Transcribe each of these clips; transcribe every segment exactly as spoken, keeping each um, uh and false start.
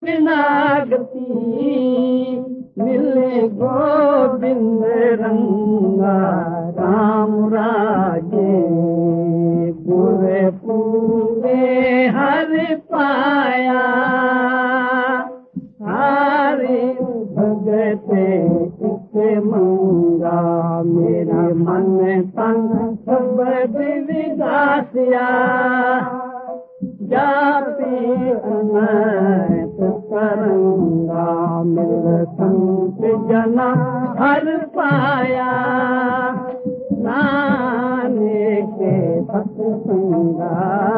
नागती मिले गोविंद रंगा राम राजे पूरे पूरे हर पाया हरे भगते इसे मंगा मेरा मन तन सब विदासिया जाति अनंत तरंगा मिल संत जना हर पाया नाने के सत्संगा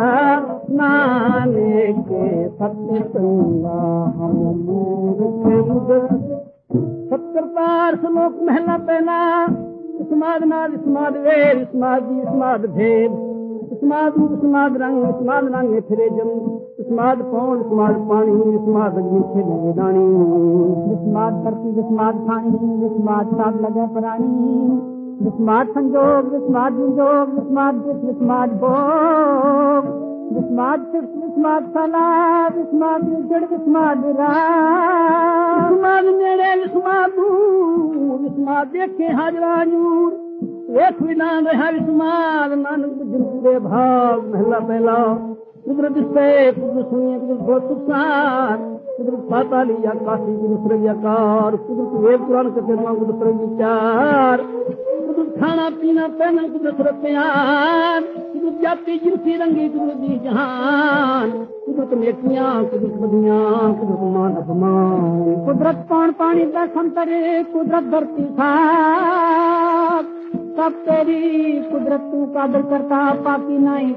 नाने के सत्संगा हम मूर्ख सत्तर पार श्लोक महला पहला स्माद नाद स्माद वेद स्माद जी स्माद भेद स्माद स्माद रंग स्माद रंग फिरे जम स्माद पौन स्माद पानी स्माद अग्नि वेदानी स्माद धरती स्माद खानी स्माद साथ लगे प्राणी स्माद संजोग स्माद विजोग स्माद स्माद भोग स्माद स्माद सला स्माद जड़ स्माद राम स्माद नेड़े स्माद स्माद देखे हाजराजूर एक विधान रहा विस्माद नानक जिनके भाग महला पहला कुदरत से कुदरत सुनिए कुदरत बहुत सुखार कुदरत पाताली आकाशी कुदरत आकार कुदरत वेद पुराण कथे कुदरत विचार कुदरत खाना पीना पहना कुदरत प्यार कुदरत जाति जिनसी रंगी कुदरत जहान कुदरत नेकियां कुदरत बदियां कुदरत मान अपमान कुदरत कौन पानी का संतरे कुदरत धरती खाक सब तेरी कुदरत तू कादर करता पापी नहीं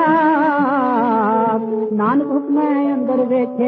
पाप नानक हुक्म अंदर देखे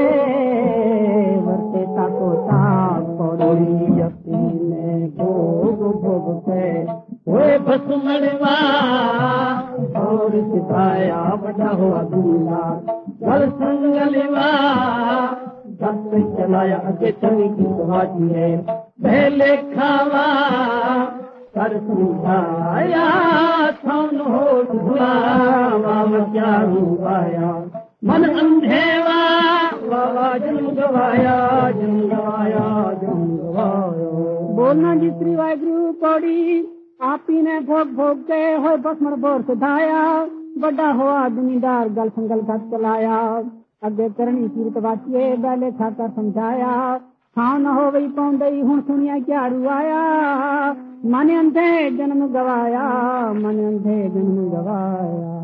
वर्ते ताको ताप पौड़ी अपने भोग भोग पे होए बस मड़वा और सिताया बड़ा हुआ दूल्हा गल संग गलवा जब तक चलाया अगे चली की सुहाती है पहले खावा कर सुधाया थन हो धुआवा क्या रुआया मन अंधेवा वावा जन्म गवाया जन्म गवाया जन्म गवाया बोलना जितनी वाहिगुरु पौड़ी आप ही ने भोग भोग के हो बसमर बोर सुधाया बड़ा हुआ जमींदार गल संगल का चलाया अगे करनी कीरत वाचिए बैले खाकर समझाया हाँ न हो गई पौंदई हूं सुनिया क्या रुआया मन अंधे जन्म गवाया मन अंधे जन्म गवाया।